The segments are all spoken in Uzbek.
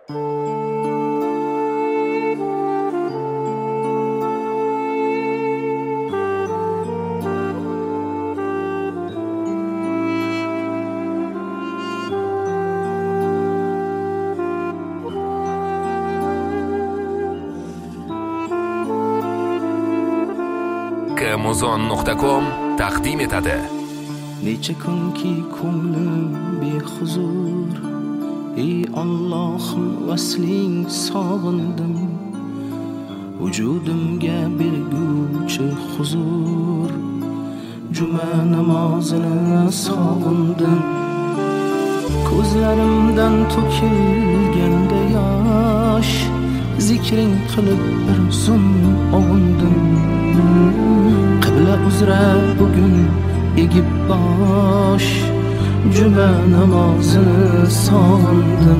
Muzon.com taqdim etadi. Necha kunki ko'nglim behuzur, ey Allohim vasling sog'indim. Vujudimga berguvchi huzur, juma namozini sog'indim. Ko'zlarimdan to'kilganda yosh, zikring qilib bir zum ovundim. Qibla uzra bugun egib bosh, juma namozini sog'indim.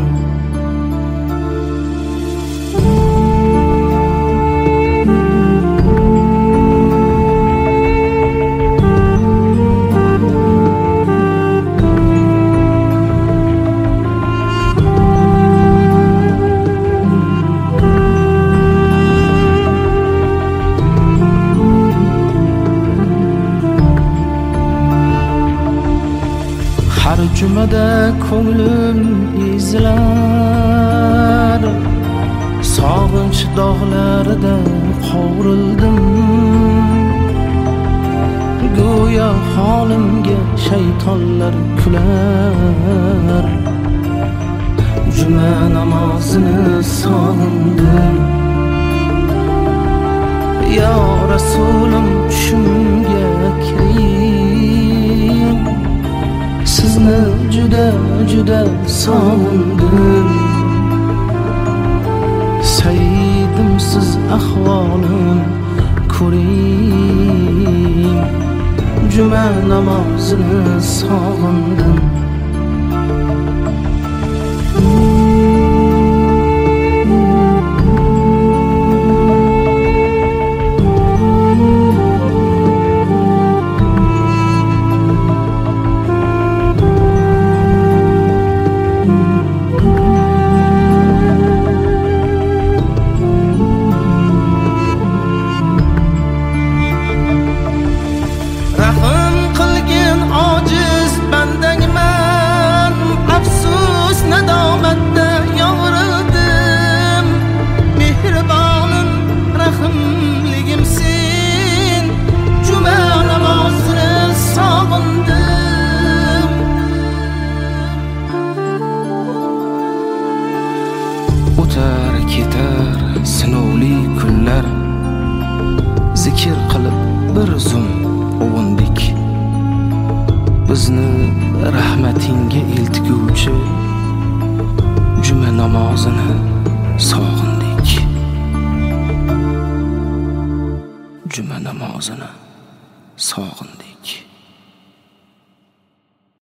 Har jumada ko'nglim ezilar, sog'inch dog'larida qovurildim. Go'yo holimga shaytonlar kular, juma namozini sog'indim. Ya Rasulim, tushimga kiring, sizni juda sog'indim. Sayyidim, siz ahvolim ko'ring, juma namozini sog'indim. O'tar ketar sinovli kunlar, zikr qilib bir zum ovundik. Bizni rahmatingga eltguvchi juma namozini sog'indik. Juma namozini sog'indik.